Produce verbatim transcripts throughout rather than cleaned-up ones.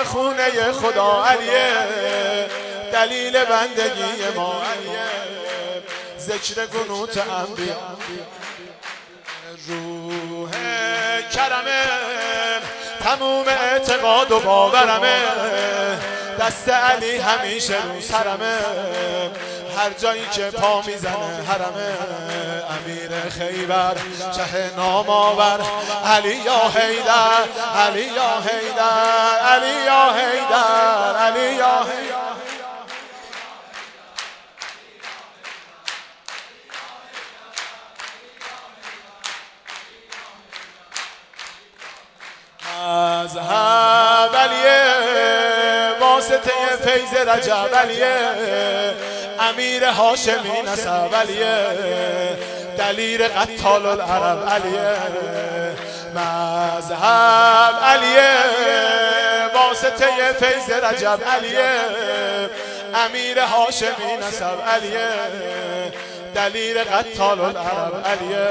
خونه خدا علیه، دلیل بندگی ما علیه، ذکر قنوت انبیا روح کرمه، تموم اعتقاد و باورمه، دست علی همیشه رو سرمه، هر جایی که پا میزنه حرمه، امیر خیبر شه نام آور، علی یا حیدر، علی یا حیدر، علی یا حیدر، علی یا حیدر. مذهب علیه، واسطه فیض رجب علیه، امیر هاشمی نسب علیه، دلیر قتال العرب علیه. مذهب علیه، واسطه فیض رجب علیه، امیر هاشمی نسب علیه، دلیر قتال العرب علیه.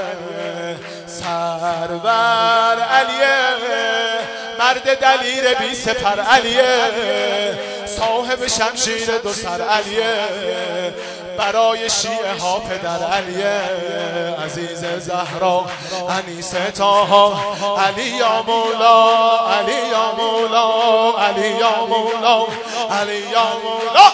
سرور علیه، مرد دلیر بی سپر علیه، صاحب شمشیر دو سر علیه، برای شیعه ها پدر علیه، عزیز زهرا انیس طاها، علی یا مولا، علی یا مولا، علی یا مولا، علی یا مولا.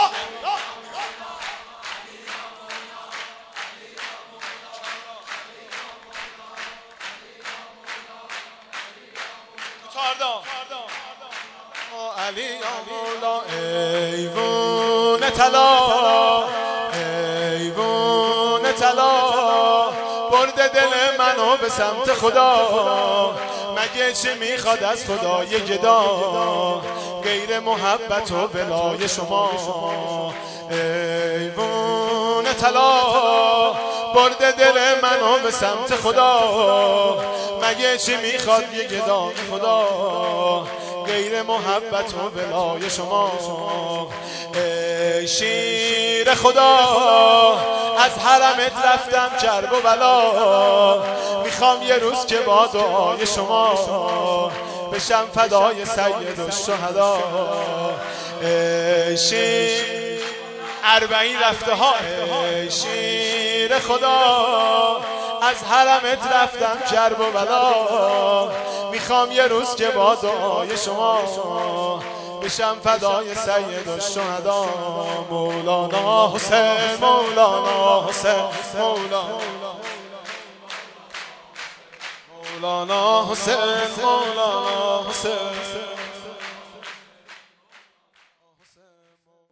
علی یا مولا، ایوون طلا، ایوون طلا، برده دل منو به سمت خدا، مگه چه میخواد از خدای گدا، غیر محبت و ولای شما. ایوون طلا، برده دل منو به سمت خدا، مگه چی میخواد یه گدا خدا، غیر محبت و ولای شما. ای شیر خدا، از حرمت رفتم کرب و بلا، میخوام یه روز که با دعای شما بشم فدای سید الشهدا. ای شیر اربعین رفته ها، ای شیر خدا، از حرمت رفتم کرب و بلا، میخوام یه روز که با دعای شما بشم فدای سید الشهدا. مولانا حسین، مولانا حسین، مولانا مولانا حسین، مولانا حسین.